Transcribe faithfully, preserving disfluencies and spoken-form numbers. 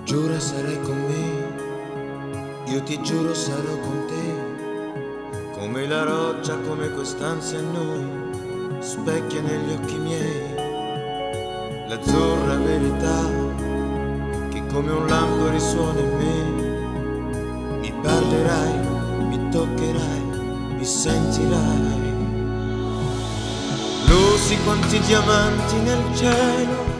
Giura sarai con me, io ti giuro sarò con te, come la roccia, come quest'ansia in noi, specchia negli occhi miei, l'azzurra verità che come un lampo risuona in me, mi parlerai, mi toccherai, mi sentirai. Lusi quanti diamanti nel cielo,